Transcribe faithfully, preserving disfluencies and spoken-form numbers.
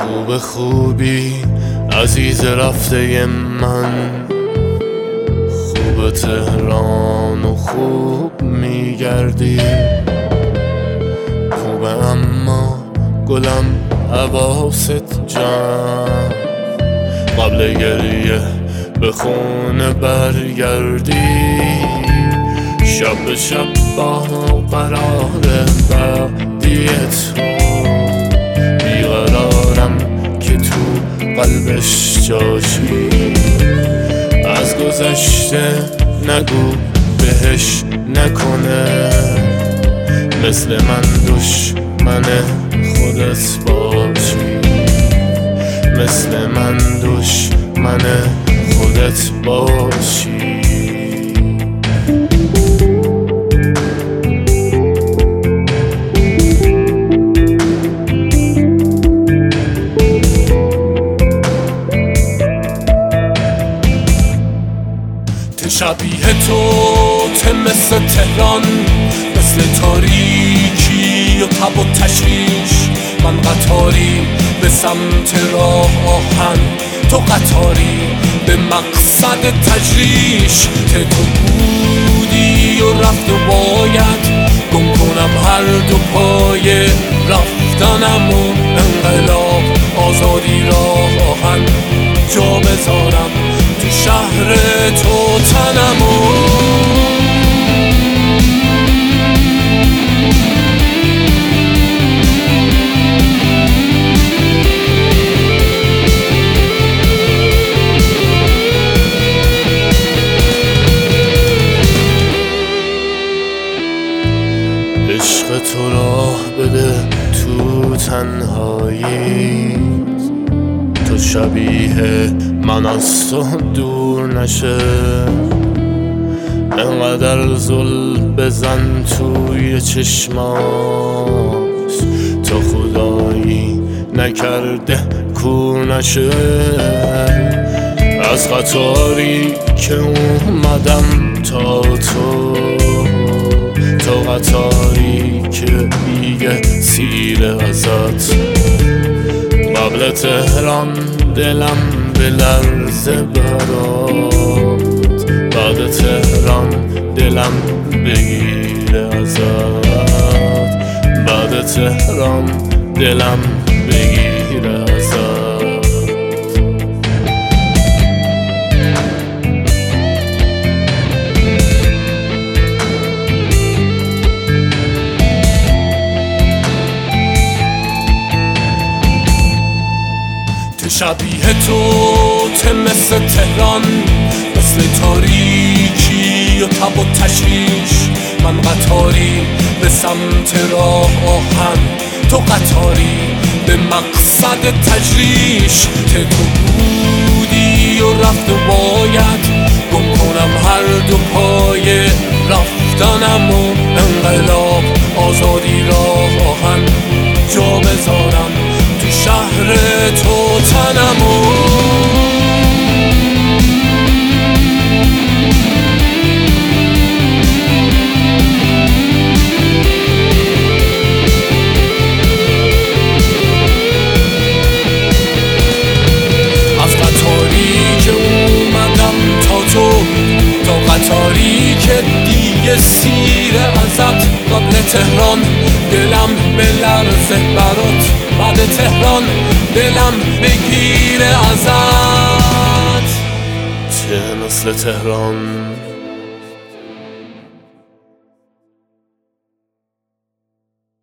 خوب خوبی عزیز رفته من، خوب تهران و خوب میگردی، خوبه اما گلم حواست جمع، قبل گریه به خونه برگردی، شب به شب با قرار بعدی تو بیقرارم که تو قلبش جاشی، از گذشته نگو بهش نکنه، مثل من دشمن خودت باشی، مثل من دشمن خودت باشی. شبیه تو ته مثل تهران، مثل تاریکی و تب و تشویش، من قطاری به سمت راه آهن، تو قطاری به مقصد تجریش، ته تو بودی و رفت و باید گم کنم هر دو پای رفتنم و انقلاب آزادی راه آهن جا بذارم تو شهر تو تنمو. عشق تو راه بده تو تنهایی، تو شبیه من از تو دور نشه، انقدر زل بزن توی چشمات، تو خدایی نکرده کور نشه، از قطاری که اومدم تا تو، تو قطاری که دیگه سیر ازت، قبل تهران دلم بلرزه برات، بعد تهران دلم بگیره ازت، بعد تهران دلم بگیره ازت. شبیه تو ته مثل تهران، مثل تاریکی و تب و تشویش، من قطاری به سمت راه آهن، تو قطاری به مقصد تجریش، ته تو بودی و رفت و باید گم کنم هر دو پای رفتنم و انقلاب آزادی راه آهن جا بذارم تو شهر تو تنمو. از قطاری که اومدم تا تو، تا قطاری که دیگه سیر ازت، قبل تهران دلم بلرزه برات، بعد تهران دلم بگیره ازت، ته مثل تهران